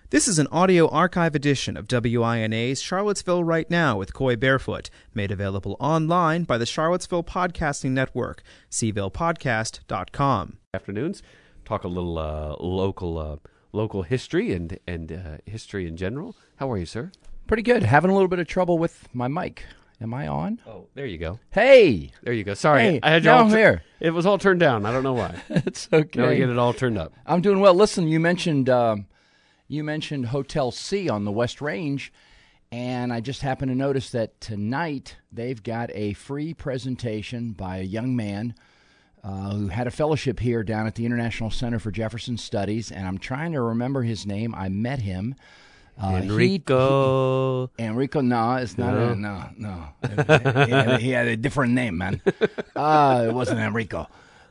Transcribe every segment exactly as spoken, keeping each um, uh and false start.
This is an audio archive edition of W I N A's Charlottesville Right Now with Coy Barefoot, made available online by the Charlottesville Podcasting Network, c ville podcast dot com. Afternoons, talk a little uh, local uh, local history and, and uh, history in general. How are you, sir? Pretty good. Having a little bit of trouble with my mic. Am I on? Oh, there you go. Hey! There you go. Sorry, Hey, I had you now all I'm tur- here. It was all turned down. I don't know why. It's okay. Now we get it all turned up. I'm doing well. Listen, you mentioned um, you mentioned Hotel C on the West Range, and I just happened to notice that tonight they've got a free presentation by a young man uh, who had a fellowship here down at the International Center for Jefferson Studies, and I'm trying to remember his name. I met him. Uh, Enrico. He, he, Enrico, no, it's not. No? A, no, no. he, had, he had a different name, man. Uh, it wasn't Enrico.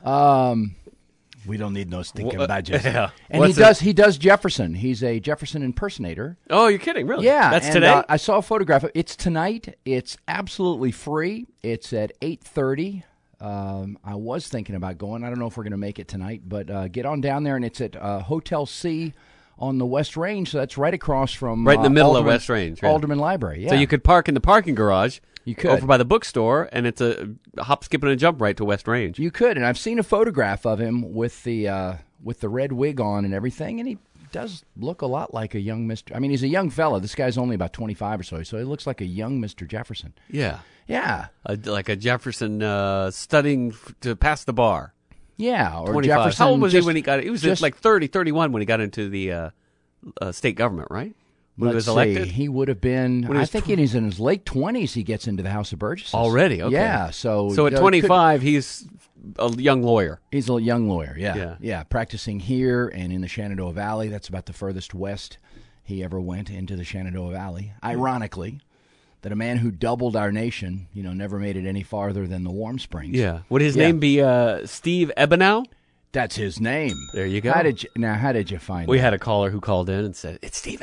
Um, we don't need no stinking What- badges. yeah. And What's he it- does. He does Jefferson. He's a Jefferson impersonator. Oh, you're kidding, really? Yeah, That's and, today? Uh, I saw a photograph. It's tonight. It's absolutely free. It's at eight thirty. Um, I was thinking about going. I don't know if we're going to make it tonight, but uh, get on down there, and it's at uh, Hotel C on the West Range, so that's right across from Right in the uh, middle of Alderman, West Range, right. Alderman Library. Yeah, So you could park in the parking garage You could. over by the bookstore, and it's a hop, skip, and a jump right to West Range. You could, and I've seen a photograph of him with the uh, with the red wig on and everything, and he does look a lot like a young Mister I mean, he's a young fella. This guy's only about twenty-five or so, so he looks like a young Mister Jefferson. Yeah. Yeah, A, like a Jefferson uh, studying f- to pass the bar. yeah, or twenty-five. Jefferson. How old was just, he when he got it? He was just- like thirty, thirty-one when he got into the uh, uh, state government, right? When he Let's was elected? see, he would have been. When he I was think tw- he's in his late twenties. He gets into the House of Burgesses Already? Okay. Yeah, so So at uh, could- twenty-five, he's a young lawyer. he's a young lawyer. Yeah, Yeah. yeah, practicing here and in the Shenandoah Valley. That's about the furthest west he ever went, into the Shenandoah Valley. Ironically, that a man who doubled our nation, you know, never made it any farther than the Warm Springs. Yeah. Would his Yeah. name be uh, Steve Ebenow? That's his name. There you go. How did you, now? How did you find We that? had a caller who called in and said, it's Steve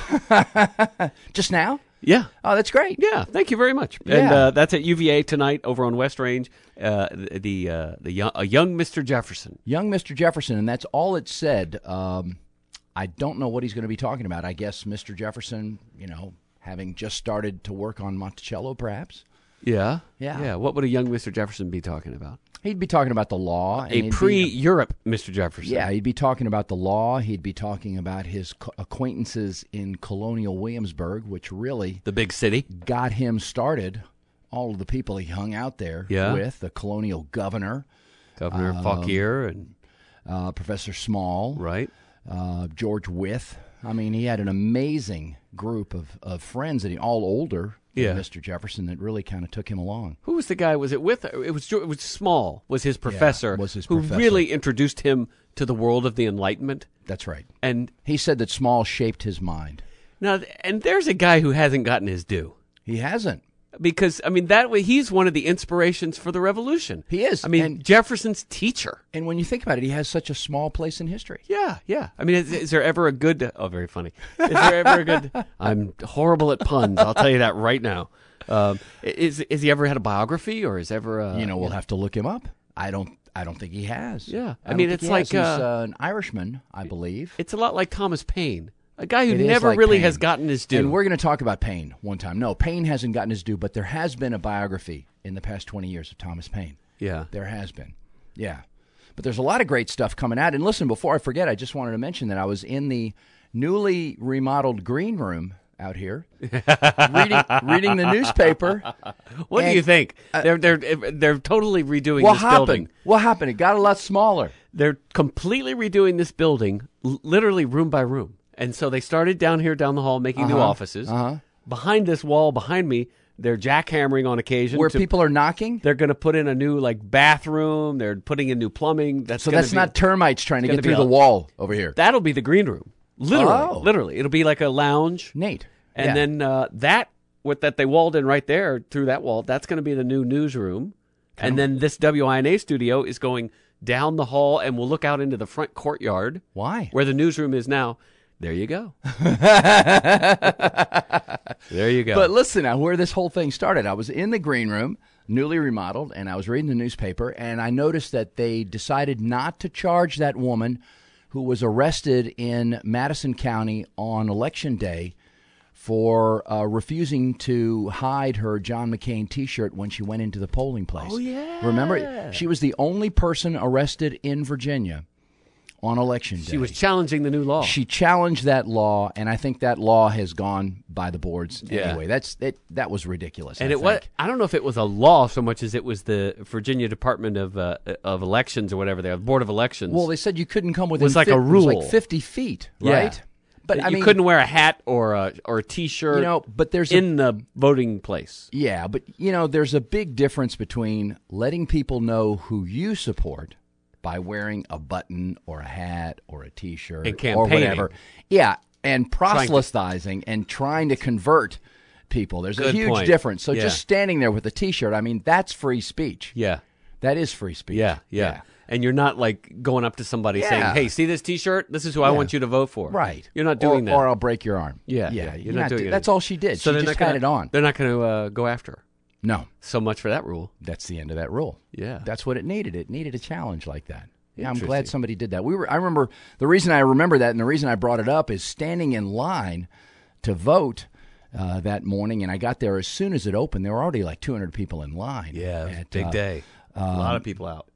Ebenow. Just now? Yeah. Oh, that's great. Yeah, thank you very much. And Yeah. uh, that's at U V A tonight over on West Range. Uh, the the, uh, the young, a young Mister Jefferson. Young Mister Jefferson, and that's all it said. Um, I don't know what he's going to be talking about. I guess Mister Jefferson, you know, having just started to work on Monticello, perhaps. Yeah, Yeah. yeah. What would a young Mister Jefferson be talking about? He'd be talking about the law. and A he'd be- pre-Europe Mister Jefferson. Yeah, he'd be talking about the law. He'd be talking about his co- acquaintances in colonial Williamsburg, which really The big city. got him started. All of the people he hung out there Yeah. with, the colonial governor, Governor Um, Fauquier and uh, Professor Small, right. uh, George Wythe. I mean, he had an amazing group of, of friends that he all older than Yeah. Mister Jefferson that really kind of took him along. Who was the guy? Was it with? It was. It was Small. Was his professor? was his who professor. really introduced him to the world of the Enlightenment? That's right. And He said that Small shaped his mind. now, and there's a guy who hasn't gotten his due. He hasn't. Because I mean that way he's one of the inspirations for the revolution. He is. I mean And- Jefferson's teacher. And when you think about it, he has such a small place in history. Yeah, yeah. I mean, is, is there ever a good? Oh, very funny. Is there ever a good? I'm horrible at puns. I'll tell you that right now. Um, is is he ever had a biography or is ever? A, you know, we'll have to look him up. I don't. I don't think he has. Yeah. I don't mean, think it's he like, has. He's uh, uh, an Irishman, I believe. It's a lot like Thomas Paine, a guy who It is never like really Paine. has gotten his due. And we're going to talk about Paine one time. No, Paine hasn't gotten his due, but there has been a biography in the past twenty years of Thomas Paine. yeah. There has been. Yeah. But there's a lot of great stuff coming out. And listen, before I forget, I just wanted to mention that I was in the newly remodeled green room out here reading, reading the newspaper. What do and- you think? they're they're they're totally redoing What this happened? building. What happened? It got a lot smaller. They're completely redoing this building, l- literally room by room. And so they started down here, down the hall, making new Uh-huh. offices. Uh-huh. Behind this wall, behind me, they're jackhammering on occasion. Where to- people are knocking? They're going to put in a new like bathroom. They're putting in new plumbing. That's So gonna that's be- not termites trying to gonna get be through a- the wall over here. That'll be the green room. Literally, Oh. literally, it'll be like a lounge. Nate. And Yeah. then uh, that what that they walled in right there through that wall. That's going to be the new newsroom. And then this W I N A studio is going down the hall, and we'll look out into the front courtyard Why? where the newsroom is now. There you go. There you go. But listen now, where this whole thing started, I was in the green room, newly remodeled, and I was reading the newspaper, and I noticed that they decided not to charge that woman who was arrested in Madison County on Election Day for uh, refusing to hide her John McCain T-shirt when she went into the polling place. Oh, yeah. Remember, she was the only person arrested in Virginia on Election Day. She was challenging the new law. She challenged that law, and I think that law has gone by the boards Yeah. anyway. That's it. That was ridiculous. and I it was, think. I don't know if it was a law so much as it was the Virginia Department of uh, of Elections or whatever they are, the Board of Elections. Well, they said you couldn't come within. was like a fif- it was rule. like fifty feet, Yeah. right? But I you mean, couldn't wear a hat or a or a T-shirt you know, but there's a, in the voting place. yeah, but you know, there's a big difference between letting people know who you support by wearing a button or a hat or a T-shirt And or campaigning. whatever. Yeah, and proselytizing and trying to convert people. There's a Good huge point. difference. So Yeah. just standing there with a T-shirt, I mean, that's free speech. Yeah, That is free speech. yeah, yeah. And you're not like going up to somebody saying, Yeah. "Hey, see this T-shirt? This is who I Yeah. want you to vote for." Right. You're not doing or, that. Or I'll break your arm. Yeah, Yeah. yeah, you're You're not doing do- it. That's all she did. So she they're just not had gonna, it on. They're not going to uh, go after her. No. So much for that rule. That's the end of that rule. Yeah. That's what it needed. It needed a challenge like that. Yeah, I'm glad Interesting. somebody did that. We were I remember the reason I remember that and the reason I brought it up is standing in line to vote uh, that morning, and I got there as soon as it opened. There were already like two hundred people in line. Yeah, at, big uh, day. a lot of people out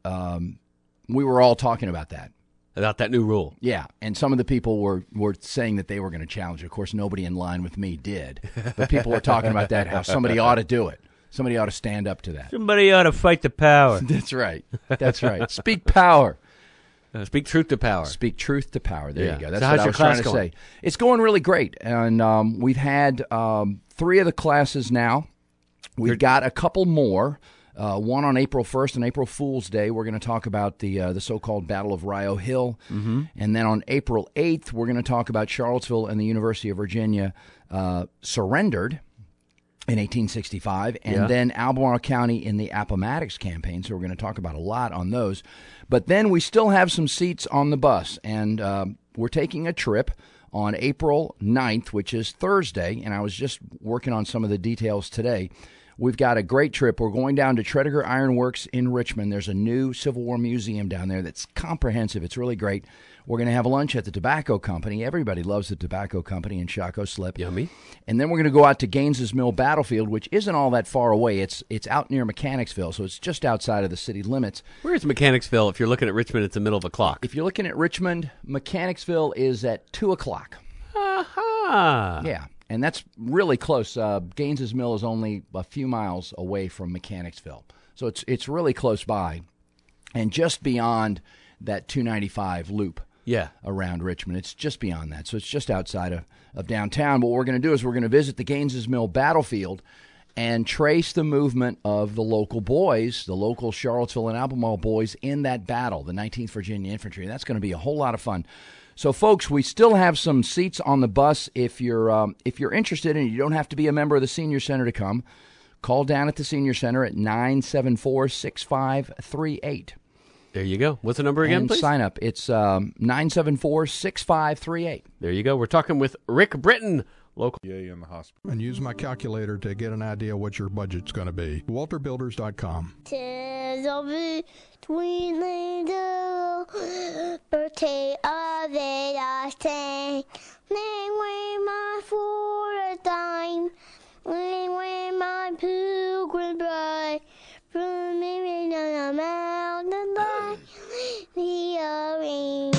We were all talking about that. about that new rule. Yeah, and some of the people were, were saying that they were going to challenge it. Of course, nobody in line with me did. But people were talking about that, how somebody ought to do it. Somebody ought to stand up to that. Somebody ought to fight the power. That's right. That's right. Speak power. Uh, speak truth to power. Speak truth to power. There Yeah. you go. So That's how's what I your was trying class to going? say. It's going really great, and um, we've had um, three of the classes now. We've got a couple more. Uh, one on April first, on April Fool's Day, we're going to talk about the uh, the so-called Battle of Rio Hill. Mm-hmm. And then on April eighth, we're going to talk about Charlottesville and the University of Virginia uh, surrendered in eighteen sixty-five, and Yeah. then Albemarle County in the Appomattox campaign. So we're going to talk about a lot on those. But then we still have some seats on the bus, and um, we're taking a trip on April ninth, which is Thursday, and I was just working on some of the details today. We've got a great trip. We're going down to Tredegar Iron Works in Richmond. There's a new Civil War museum down there that's comprehensive. It's really great. We're going to have lunch at the Tobacco Company. Everybody loves the Tobacco Company in Shockoe Slip. Yummy. And then we're going to go out to Gaines's Mill Battlefield, which isn't all that far away. It's it's out near Mechanicsville, so it's just outside of the city limits. Where's Mechanicsville? If you're looking at Richmond, it's the middle of the clock. If you're looking at Richmond, Mechanicsville is at two o'clock. Aha. Yeah, and that's really close. Uh, Gaines's Mill is only a few miles away from Mechanicsville, so it's it's really close by, and just beyond that two ninety-five loop Yeah. around Richmond. It's just beyond that, so it's just outside of, of downtown. But what we're going to do is we're going to visit the Gaines's Mill battlefield and trace the movement of the local boys, the local Charlottesville and Albemarle boys in that battle, the nineteenth Virginia Infantry. That's going to be a whole lot of fun. So, folks, we still have some seats on the bus. If you're um, if you're interested, and you don't have to be a member of the Senior Center to come, call down at the Senior Center at nine seven four, six five three eight. There you go. What's the number again, And please? sign up. It's um, nine seven four, six five three eight. There you go. We're talking with Rick Britton, local. in the hospital. And use my calculator to get an idea what your budget's going to be. walter builders dot com. Tis a between the birthday of it I sang. Name where my for a dime. Name where my pilgrim bride. From me on a mountain line. The ring.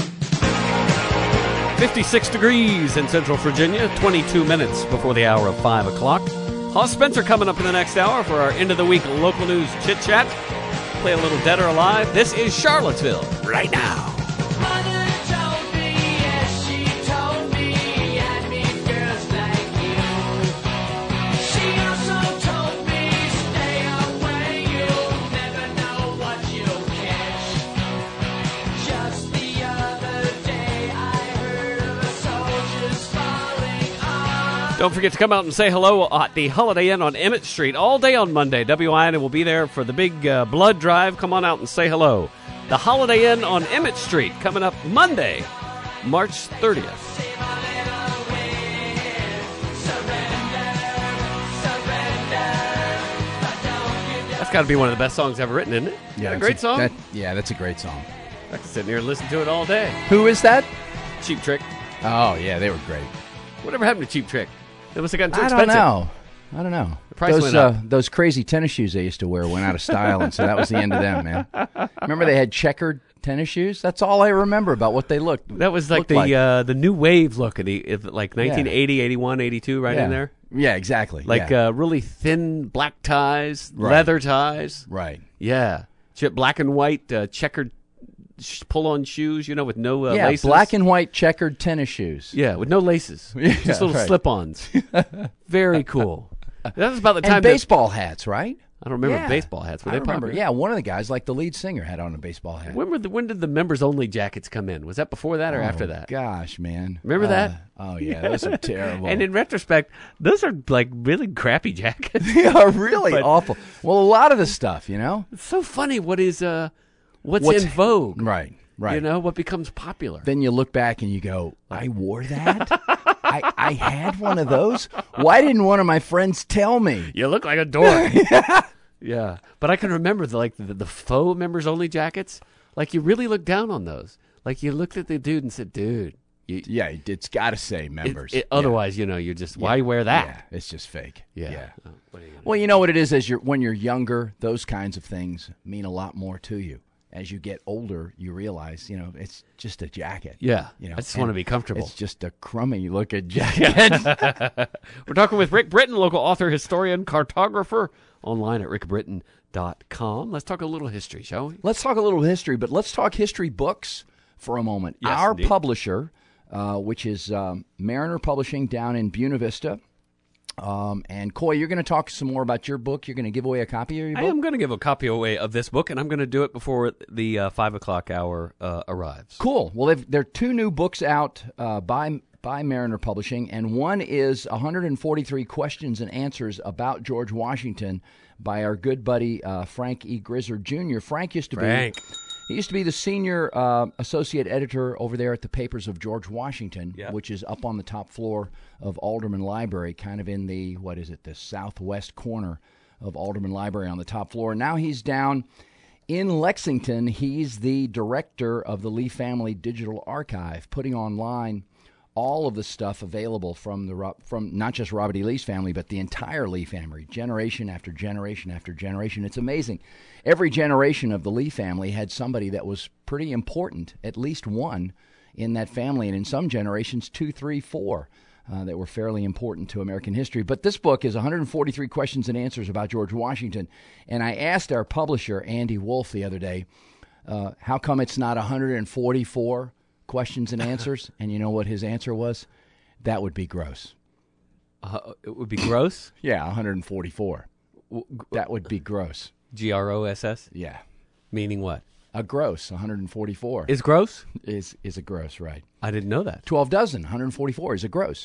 fifty-six degrees in Central Virginia, twenty-two minutes before the hour of five o'clock. Hoss Spencer coming up in the next hour for our end-of-the-week local news chit-chat. Play a little Dead or Alive. This is Charlottesville right now. Mother told me, yes, she told me, I meet girls like you. She also told me, stay away, you'll never know what you'll catch. Just the other day, I heard of a soldier's falling off. Don't forget to come out and say hello at the Holiday Inn on Emmett Street all day on Monday. W I N will be there for the big uh, blood drive. Come on out and say hello. The Holiday Inn on Emmett Street coming up Monday, March thirtieth. Save a little wind, surrender, surrender, but don't give That's got to be one of the best songs ever written, isn't it? Yeah, that's great song. That, yeah, that's a great song. I could sit here and listen to it all day. Who is that? Cheap Trick. Oh, yeah, they were great. Whatever happened to Cheap Trick? It must have gotten too I expensive. don't know. I don't know. The price those went up. Uh, those crazy tennis shoes they used to wear went out of style, and so that was the end of them, man. Remember they had checkered tennis shoes? That's all I remember about what they looked. That was like looked the like. Uh, the new wave look of the if, like nineteen eighty, eighty-one, eighty-two, right yeah. in there. Yeah, exactly. Like yeah. uh, really thin black ties, Right. leather ties. right. Yeah, Ch- black and white uh, checkered sh- pull-on shoes. You know, with no uh, yeah, laces. black and white checkered tennis shoes. yeah, with no laces. Yeah, Just little right. slip-ons. Very cool. That was about the time. And that- baseball hats, right? I don't remember Yeah. baseball hats. Were I they remember. popular? Yeah, one of the guys, like the lead singer, had on a baseball hat. When were the when did the members only jackets come in? Was that before that or after Oh, that? Gosh, man. Remember Uh, that? Oh, yeah. Those are terrible. And in retrospect, those are like really crappy jackets. they are really But- awful. Well, a lot of the stuff, you know? It's so funny what is uh what's, What's- in vogue. Right, right. You know, what becomes popular. Then you look back and you go, I wore that? I, I had one of those? Why didn't one of my friends tell me? You look like a dork. Yeah. But I can remember the like the, the faux members only jackets. Like you really looked down on those. Like you looked at the dude and said, dude, you, Yeah, it's got to say it- members. it- Yeah. otherwise, you know, you're just why Yeah. wear that? Yeah, it's just fake. Yeah. yeah. Oh, what are you gonna Well, you know what it is as you're when you're younger, those kinds of things mean a lot more to you. As you get older, you realize, you know, it's just a jacket. Yeah. You know, I just and want to be comfortable. It's just a crummy looking jacket. We're talking with Rick Britton, local author, historian, cartographer, online at rick britton dot com. Let's talk a little history, shall we? Let's talk a little history, but let's talk history books for a moment. Yes, Our indeed. publisher, uh, which is um, Mariner Publishing down in Buena Vista. Um, and Coy, you're going to talk some more about your book. You're going to give away a copy of your I book. am going to give a copy away of this book, and I'm going to do it before the uh, five o'clock hour uh, arrives. Cool. Well, they've, there are two new books out uh, by by Mariner Publishing, and one is one hundred forty-three questions and answers about George Washington by our good buddy uh, Frank E. Grizzard Junior Frank used to Frank. be he used to be the senior uh, associate editor over there at the Papers of George Washington, Yeah. which is up on the top floor of Alderman Library, kind of in the what is it, the southwest corner of Alderman Library on the top floor. Now he's down in Lexington. He's the director of the Lee Family Digital Archive, putting online all of the stuff available from the Ro- from not just Robert E. Lee's family, but the entire Lee family, generation after generation after generation. It's amazing. Every generation of the Lee family had somebody that was pretty important, at least one in that family, and in some generations, two, three, four. Uh, that were fairly important to American history. But this book is one hundred forty-three questions and answers about George Washington. And I asked our publisher, Andy Wolf, the other day, uh, how come it's not one hundred forty-four questions and answers? And you know what his answer was? That would be gross. Uh, it would be gross. Yeah, one hundred forty-four. That would be gross. G R O S S? Yeah. Meaning what? A gross, one hundred forty-four. Is gross? is is a gross, right. I didn't know that. twelve dozen, one hundred forty-four is a gross.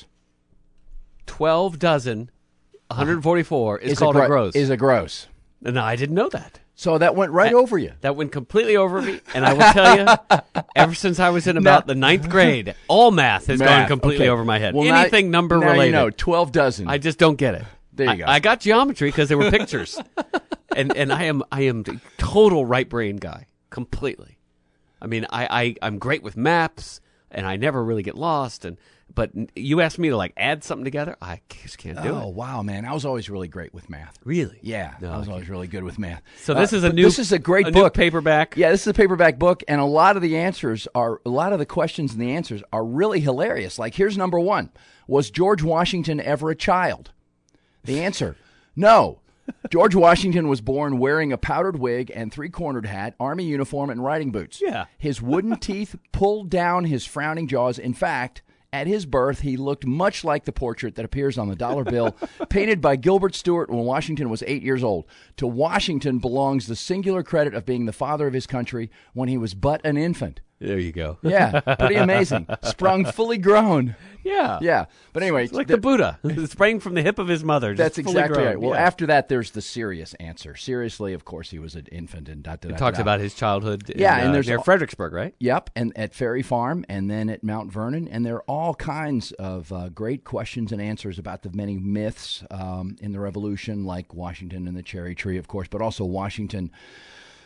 twelve dozen, one hundred forty-four is, Is called a, a, gro- gross. Is a gross. No, I didn't know that. So that went right over you. That went completely over me, and I will tell you, ever since I was in about the ninth grade, all math has gone Math, completely okay. over my head. Well, now- Anything number now related, you know, twelve dozen. I just don't get it. There you I, go. I got geometry because there were pictures, and and I am I am the total right brain guy, completely. I mean, I, I I'm great with maps, and I never really get lost. And but you asked me to like add something together, I just can't do Oh it. wow, man! I was always really great with math. Really? Yeah, No, I was I always really good with math. So this Uh, is a but new. This is a great a new book. paperback. Yeah, this is a paperback book, and a lot of the answers are a lot of the questions and the answers are really hilarious. Like here's number one: was George Washington ever a child? The answer: no. George Washington was born wearing a powdered wig and three-cornered hat, army uniform, and riding boots. Yeah. His wooden teeth pulled down his frowning jaws. In fact, at his birth, he looked much like the portrait that appears on the dollar bill, painted by Gilbert Stuart when Washington was eight years old. To Washington belongs the singular credit of being the father of his country when he was but an infant. There you go. Yeah, pretty amazing. Sprung fully grown. Yeah. Yeah, but anyway, It's like the- the Buddha. It sprang from the hip of his mother. just that's fully exactly grown. right. Well, Yeah. after that, there's the serious answer. Seriously, of course, he was an infant and dot, dot, It dot, talks dot. about his childhood. In, Yeah, and uh, there's near all- Fredericksburg, right? Yep, and at Ferry Farm, and then at Mount Vernon, and there are all kinds of uh, great questions and answers about the many myths um, in the Revolution, like Washington and the cherry tree, of course, but also Washington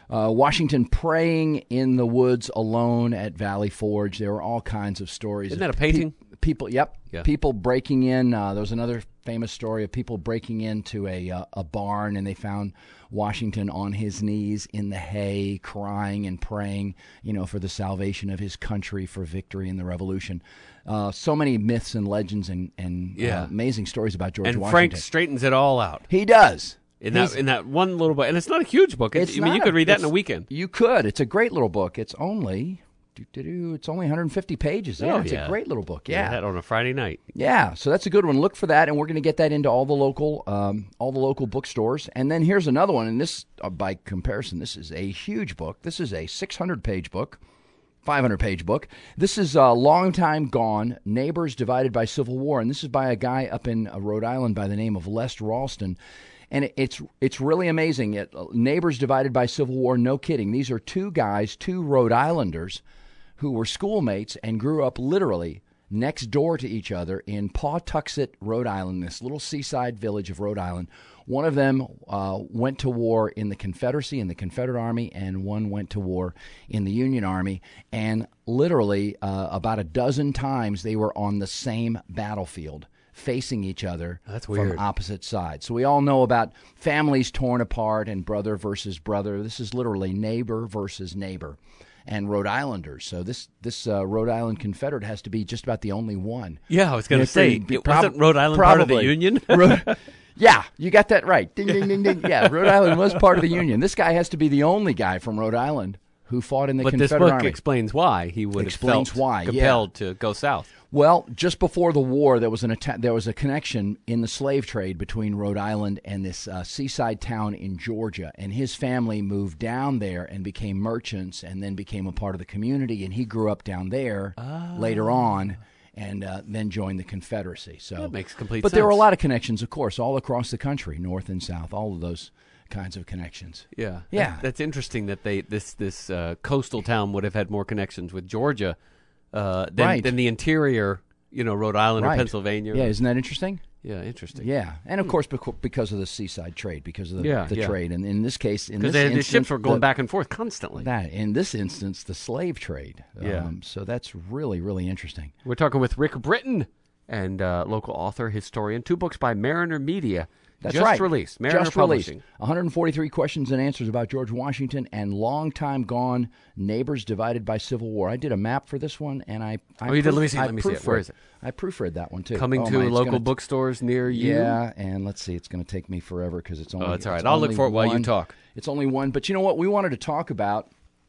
Uh, Washington praying in the woods alone at Valley Forge. There were all kinds of stories. Isn't that a of painting? Pe- people, yep. Yeah. People breaking in. Uh, there was another famous story of people breaking into a uh, a barn, and they found Washington on his knees in the hay, crying and praying, you know, for the salvation of his country, for victory in the Revolution. Uh, so many myths and legends and, and Yeah. uh, amazing stories about George And Washington. Frank straightens it all out He does. in that He's- in that one little book, and it's not a huge book. It's, It's I mean, you not could a- read that in a it's- weekend. You could. It's a great little book. It's only doo-doo-doo, it's only one hundred fifty pages. Yeah, Oh, it's yeah. a great little book. Read Yeah. that on a Friday night. Yeah, so that's a good one. Look for that, and we're going to get that into all the local, um, all the local bookstores. And then here's another one, and this, uh, by comparison, this is a huge book. This is a six hundred page book, five hundred page book. This is uh, Long Time Gone: Neighbors Divided by Civil War, and this is by a guy up in uh, Rhode Island by the name of Les Ralston. And it, it's it's really amazing. It, uh, Neighbors Divided by Civil War, no kidding. These are two guys, two Rhode Islanders, who were schoolmates and grew up literally next door to each other in Pawtuxet, Rhode Island, this little seaside village of Rhode Island. One of them uh, went to war in the Confederacy, in the Confederate Army, and one went to war in the Union Army. And literally uh, about a dozen times they were on the same battlefield, facing each other That's from weird. opposite sides. So we all know about families torn apart and brother versus brother. This is literally neighbor versus neighbor. And Rhode Islanders. So this this uh, Rhode Island Confederate has to be just about the only one. Yeah, I was going to It's say, pretty- it prob- wasn't Rhode Island part of the probably. Union? Rhode- yeah, you got that right. Ding, ding, ding, ding. Yeah, Rhode Island was part of the Union. This guy has to be the only guy from Rhode Island who fought in the But this Confederate book Army. explains why he would Explains have felt why, yeah. compelled to go south. Well, just before the war, there was an atta- there was a connection in the slave trade between Rhode Island and this uh, seaside town in Georgia, and his family moved down there and became merchants, and then became a part of the community. And he grew up down there later on, and uh, then joined the Confederacy. So That makes complete But there were a sense. lot of connections, of course, all across the country, north and south, all of those kinds of connections. Yeah, Yeah. That- that's interesting that they this this uh, coastal town would have had more connections with Georgia uh, than, Right. than the interior, you know, Rhode Island Right. or Pennsylvania. Yeah, isn't that interesting? yeah, interesting. Yeah, and of course beco- because of the seaside trade, because of the, Yeah, the yeah. trade, and in this case, in because this the instance, ships were going the- back and forth constantly. That in this instance, the slave trade. Yeah. Um, so that's really, really interesting. We're talking with Rick Britton and uh, local author, historian. Two books by Mariner Media. That's just right. released. Mariner Just Publishing. released. one hundred forty-three questions and answers about George Washington and Long Time Gone: Neighbors Divided by Civil War. I did a map for this one, and I. I Oh, you did? proof- Let me see it, I let me see it. proofread- Where is it? I proofread that one too. Coming Oh, to my, it's local gonna- bookstores near you. Yeah, and let's see, it's going to take me forever because it's only. Oh, it's all right. it's I'll look only for it while you one- talk. It's only one, but you know what? We wanted to talk about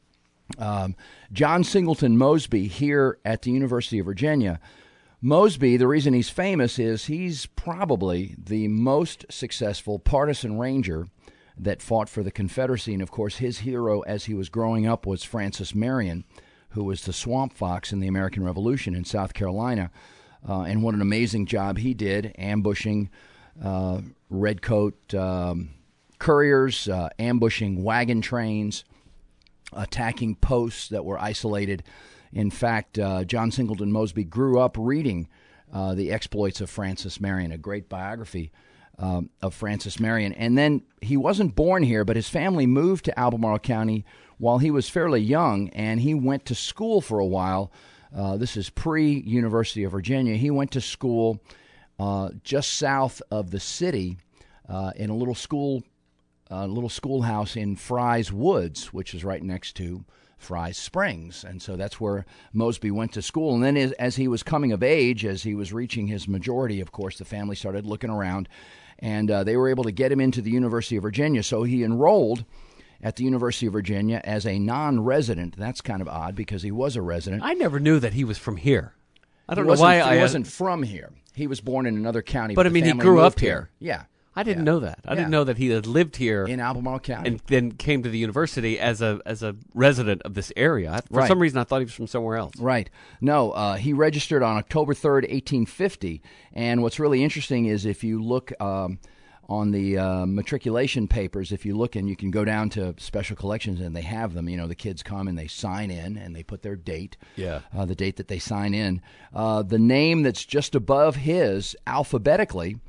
um, John Singleton Mosby here at the University of Virginia. Mosby, the reason he's famous is he's probably the most successful partisan ranger that fought for the Confederacy. And, of course, his hero as he was growing up was Francis Marion, who was the Swamp Fox in the American Revolution in South Carolina. Uh, and what an amazing job he did, ambushing uh, redcoat um, couriers, uh, ambushing wagon trains, attacking posts that were isolated. In fact, uh, John Singleton Mosby grew up reading uh, The Exploits of Francis Marion, a great biography um, of Francis Marion. And then he wasn't born here, but his family moved to Albemarle County while he was fairly young, and he went to school for a while. Uh, this is pre-University of Virginia. He went to school uh, just south of the city uh, in a little school, a little schoolhouse in Fry's Woods, which is right next to Fry's Springs. And so that's where Mosby went to school. And then as, as he was coming of age, as he was reaching his majority, of course, the family started looking around, and uh, they were able to get him into the University of Virginia. So he enrolled at the University of Virginia as a non-resident. That's kind of odd because he was a resident. I never knew that he was from here. I don't He know wasn't- why he I wasn't from here. He was born in another county. But, I the mean, he family grew up moved here. Yeah. I didn't Yeah. know that. I Yeah. didn't know that he had lived here In Albemarle County. and then came to the university as a as a resident of this area. I- For Right. some reason, I thought he was from somewhere else. Right. No, uh, he registered on October third, eighteen fifty. And what's really interesting is if you look um, on the uh, matriculation papers, if you look and you can go down to special collections and they have them, you know, the kids come and they sign in and they put their date, Yeah. uh, the date that they sign in. Uh, the name that's just above his alphabetically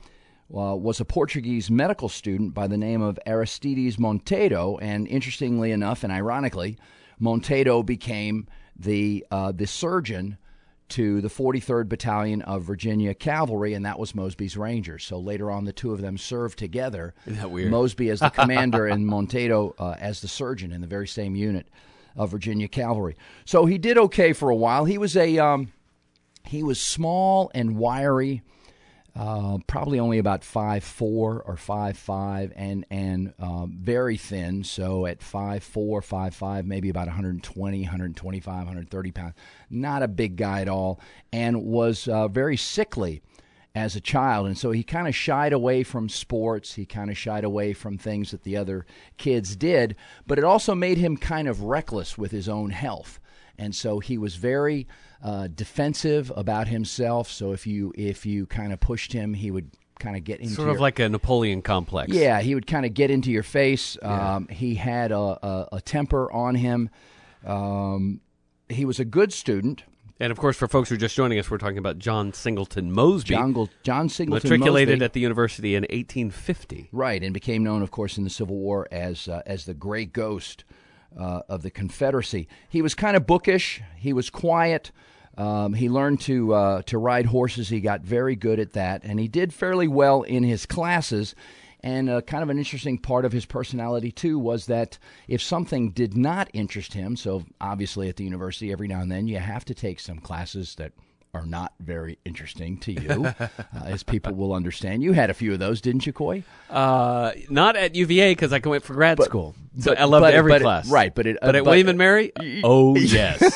uh, was a Portuguese medical student by the name of Aristides Monteiro, and interestingly enough and ironically, Monteiro became the uh, the surgeon to the forty-third Battalion of Virginia Cavalry, and that was Mosby's Rangers. So later on, the two of them served together. Isn't that weird? Mosby as the commander and Monteiro uh, as the surgeon in the very same unit of Virginia Cavalry. So he did okay for a while. He was a um, he was small and wiry, uh, probably only about five foot four or five foot five, and and uh, very thin. So at five foot four, five foot five, maybe about one hundred twenty, one hundred twenty-five, one hundred thirty pounds. Not a big guy at all, and was uh, very sickly as a child. And so he kind of shied away from sports. He kind of shied away from things that the other kids did. But it also made him kind of reckless with his own health. And so he was very uh, defensive about himself. So if you if you kind of pushed him, he would kind of get into Sort your, of like a Napoleon complex. Yeah, he would kind of get into your face. Yeah. Um, he had a, a, a temper on him. Um, he was a good student. And, of course, for folks who are just joining us, we're talking about John Singleton Mosby. John, John Singleton matriculated Mosby. at the university in eighteen fifty. Right, and became known, of course, in the Civil War as uh, as the Gray Ghost uh, of the Confederacy. He was kind of bookish. He was quiet. Um, he learned to uh, to ride horses. He got very good at that, and he did fairly well in his classes. And uh, kind of an interesting part of his personality, too, was that if something did not interest him, so obviously at the university every now and then you have to take some classes that are not very interesting to you, uh, as people will understand. You had a few of those, didn't you, Coy? Uh, not at U V A because I went for grad But- school. So but- I loved but- every but it- class. right, but it- but uh, at but- William and Mary, oh yes,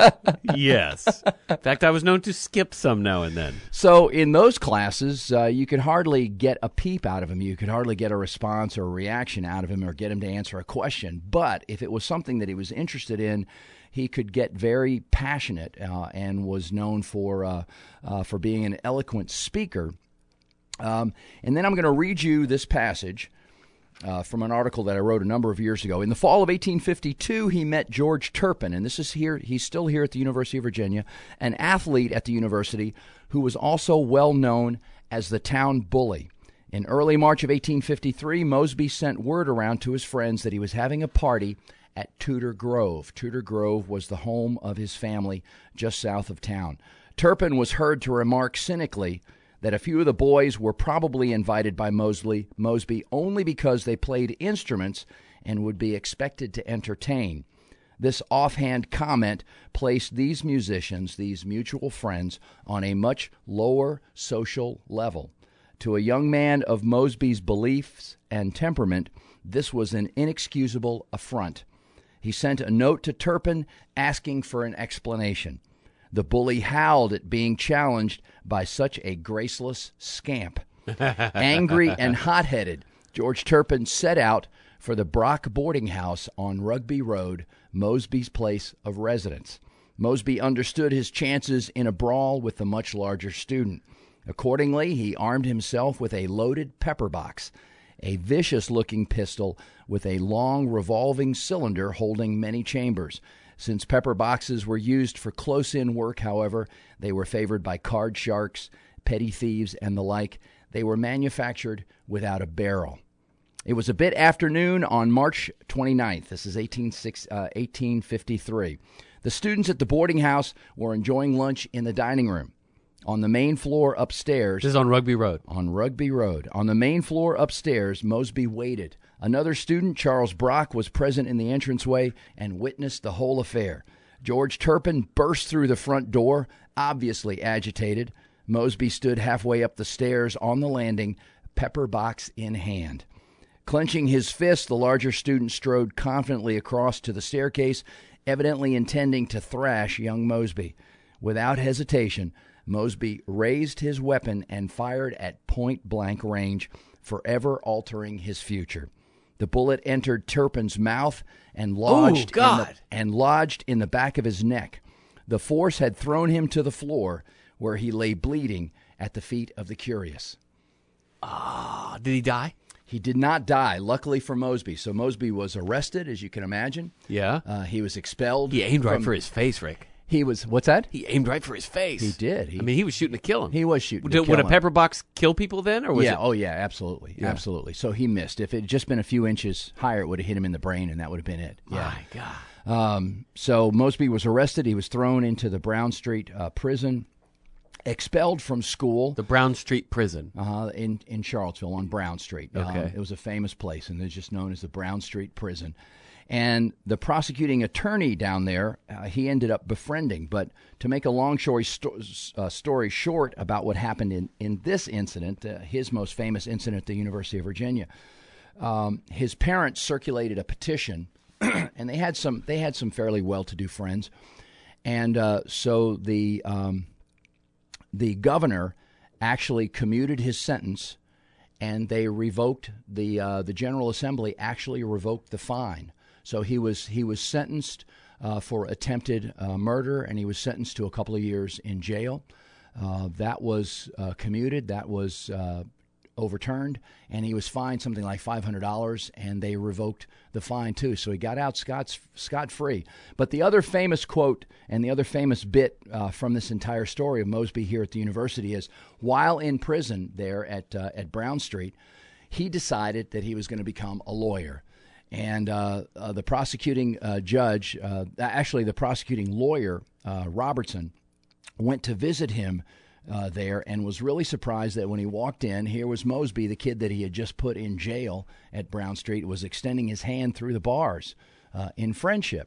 yes. In fact, I was known to skip some now and then. So in those classes, uh, you could hardly get a peep out of him. You could hardly get a response or a reaction out of him or get him to answer a question. But if it was something that he was interested in, he could get very passionate uh, and was known for uh, uh, for being an eloquent speaker. Um, and then I'm going to read you this passage uh, from an article that I wrote a number of years ago. In the fall of eighteen fifty-two, he met George Turpin, and this is here. He's still here at the University of Virginia, an athlete at the university who was also well known as the town bully. In early March of eighteen fifty-three, Mosby sent word around to his friends that he was having a party at Tudor Grove. Tudor Grove was the home of his family just south of town. Turpin was heard to remark cynically that a few of the boys were probably invited by Mosley, Mosby only because they played instruments and would be expected to entertain. This offhand comment placed these musicians, these mutual friends, on a much lower social level. To a young man of Mosby's beliefs and temperament, this was an inexcusable affront. He sent a note to Turpin asking for an explanation. The bully howled at being challenged by such a graceless scamp. Angry and hot-headed, George Turpin set out for the Brock boarding house on Rugby Road, Mosby's place of residence. Mosby understood his chances in a brawl with the much larger student. Accordingly, he armed himself with a loaded pepper box, a vicious-looking pistol with a long revolving cylinder holding many chambers. Since pepper boxes were used for close-in work, however, they were favored by card sharks, petty thieves, and the like. They were manufactured without a barrel. It was a bit after noon on March twenty-ninth. This is eighteen fifty-three. The students at the boarding house were enjoying lunch in the dining room. On the main floor upstairs... This is on Rugby Road. On Rugby Road. On the main floor upstairs, Mosby waited. Another student, Charles Brock, was present in the entranceway and witnessed the whole affair. George Turpin burst through the front door, obviously agitated. Mosby stood halfway up the stairs on the landing, pepper box in hand. Clenching his fist, the larger student strode confidently across to the staircase, evidently intending to thrash young Mosby. Without hesitation, Mosby raised his weapon and fired at point-blank range, forever altering his future. The bullet entered Turpin's mouth and lodged, Ooh, God. In the, and lodged in the back of his neck. The force had thrown him to the floor, where he lay bleeding at the feet of the curious. Ah, did he die? He did not die, luckily for Mosby. So Mosby was arrested, as you can imagine. Yeah. Uh, he was expelled. He aimed right from- for his face, Rick. He was, what's that? He aimed right for his face. He did. He, I mean, he was shooting to kill him. he was shooting Would, to would kill a him. pepper box kill people then, or was yeah, it? oh yeah, absolutely, Yeah. absolutely. So he missed. If it had just been a few inches higher, it would have hit him in the brain, and that would have been it. Yeah. My God. Um, so Mosby was arrested. He was thrown into the Brown Street uh, prison, expelled from school The Brown Street Prison. uh, in in Charlottesville on Brown Street. Um, Okay. it was a famous place, and it's just known as the Brown Street Prison. And the prosecuting attorney down there, uh, he ended up befriending. But to make a long story, sto- uh, story short about what happened in, in this incident, uh, his most famous incident at the University of Virginia, um, his parents circulated a petition, and they had some they had some fairly well-to-do friends, and uh, so the um, the governor actually commuted his sentence, and they revoked the uh, the General Assembly actually revoked the fine. So he was he was sentenced uh, for attempted uh, murder, and he was sentenced to a couple of years in jail. Uh, that was uh, commuted. That was uh, overturned, and he was fined something like five hundred dollars, and they revoked the fine too. So he got out scot scot free. But the other famous quote and the other famous bit uh, from this entire story of Mosby here at the university is, while in prison there at uh, at Brown Street, he decided that he was going to become a lawyer. And uh, uh, the prosecuting uh, judge, uh, actually the prosecuting lawyer, uh, Robertson, went to visit him uh, there and was really surprised that when he walked in, here was Mosby, the kid that he had just put in jail at Brown Street, was extending his hand through the bars uh, in friendship.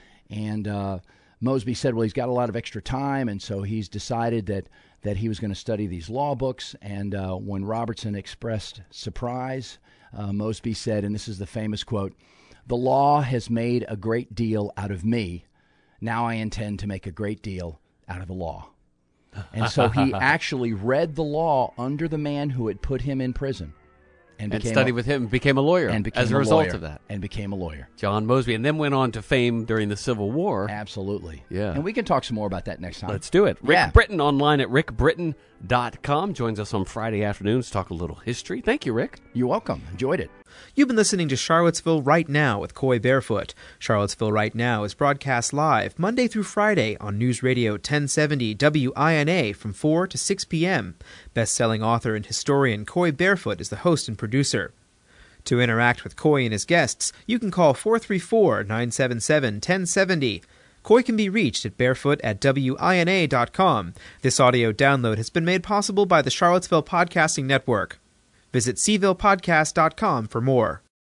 And uh, Mosby said, well, he's got a lot of extra time, and so he's decided that, that he was going to study these law books. And uh, when Robertson expressed surprise, uh, Mosby said, and this is the famous quote, "The law has made a great deal out of me. Now I intend to make a great deal out of the law." And so he actually read the law under the man who had put him in prison. And, And became studied a, with him, became a lawyer and became as a, a result lawyer, of that. And became a lawyer. John Mosby, and then went on to fame during the Civil War. Absolutely. Yeah. And we can talk some more about that next time. Let's do it. Rick Yeah. Britton online at rick britton dot com joins us on Friday afternoons to talk a little history. Thank you, Rick. You're welcome. Enjoyed it. You've been listening to Charlottesville Right Now with Coy Barefoot. Charlottesville Right Now is broadcast live Monday through Friday on News Radio ten seventy W I N A from four to six p.m. Best-selling author and historian Coy Barefoot is the host and producer. To interact with Coy and his guests, you can call four three four, nine seven seven, one zero seven zero. Coy can be reached at barefoot at W I N A dot com. This audio download has been made possible by the Charlottesville Podcasting Network. Visit seville podcast dot com for more.